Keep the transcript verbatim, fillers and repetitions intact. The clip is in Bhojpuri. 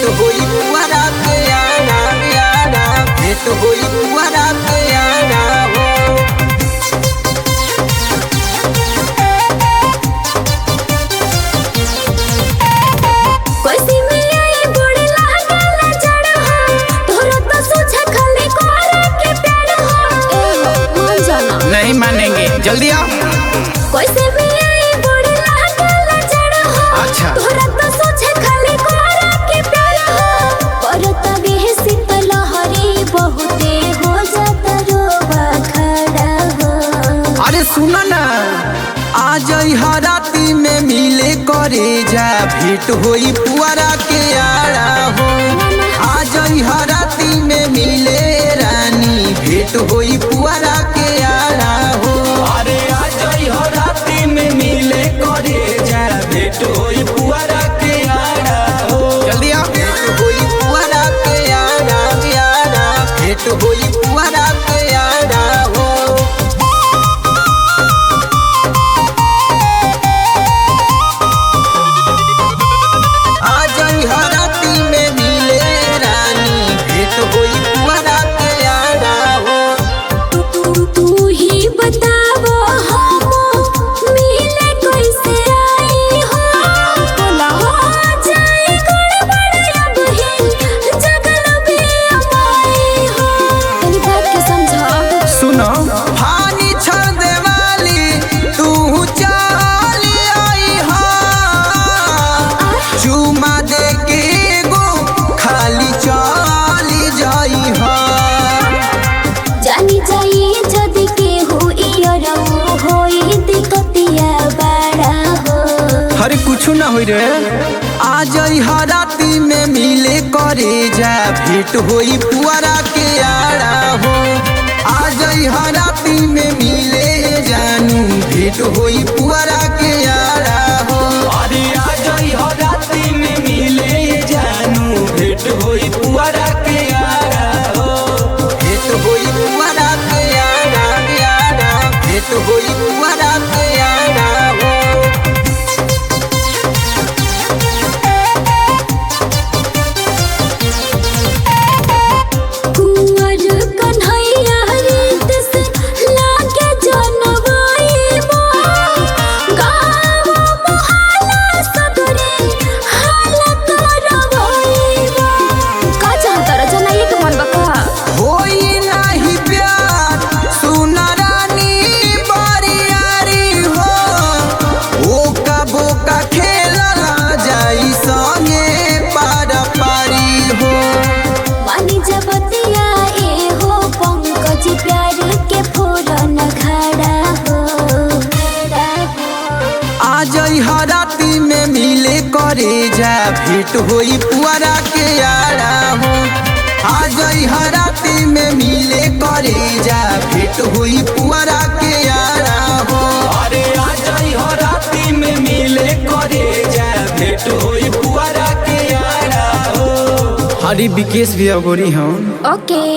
भेट होई पुअरा के आना आना, भेट होई पुअरा के आना हो। नहीं मानेंगे, जल्दी आओ। कैसे भी आई बड़ी लागल जड़ हो, अच्छा तोरा तो सोचे खाली कोरा के प्यार हो। पर तबे शीतल लहरी बहुते हो जाता रोवा खड़ा हो। अरे सुनो ना, आ जाई राती में मिले करे जा, भेट होई पुअरा के आड़ा हो। आ जाई राती में मिले रानी, भेट होई पुअरा के आड़ा हो। अरे आ जाई हो राती में मिले करे जा, भेट होई पुअरा के आड़ा हो। जल्दी आओ। भेट होई पुअरा के आड़ा आड़ा, भेट होई पुअरा के आड़ा हो। आ जाई राती में मिले रानी, भेट होई पुअरा के आड़ा हो। तू तू ही बतावो हम मिले कैसे आई हो। कोला हो जाए गड़बड़ अब ही जगल भी अमाई हो। तेरी बात के समझा। सुनो हानि छड़ देवाली तू चाली आई हा, चुमा दे के गो खाली चाली जाई हा। जानी जाई जदि के हुई रऊ होई दिक्कतिया बड़ा हो। हरे कुछु ना होई रे, आ जाई राती में मिले करे जा, भेट होई पुअरा के आड़ा हो। आ जाई राती में मिले जानू, भेट होई पुअरा के आड़ा हो। अरे आ जाई हो राती में मिले जानू, भेट होई पुअरा के आड़ा हो। भेट होई पुअरा के आड़ा आड़ा, भेट होई पुअरा के आड़ा हो। कुंवर कन्हैया रीत से लागे जनवाई बो। गाँव मोहल्ला सगरे हालत रवाई बो। का चाहता रे जनाई के मन बका। होई नाही प्यार सुना रानी बरियारी हो। ओका बोका खेलला जाई संगे पारा पारी हो। मानी जबतिया ए हो पंकज प्यार के फोरन खड़ा हो। आ जाई राती में मिले करे जा, भेट होई पुअरा के आड़ा हो। आ जाई राती में मिले करे जा, भेट होई पुअरा के आड़ा हो। अरे आ जाई हो राती में मिले करे जा, भेट होई पुअरा के आड़ा हो। हरी विकेश भी अगोरी हम। ओके।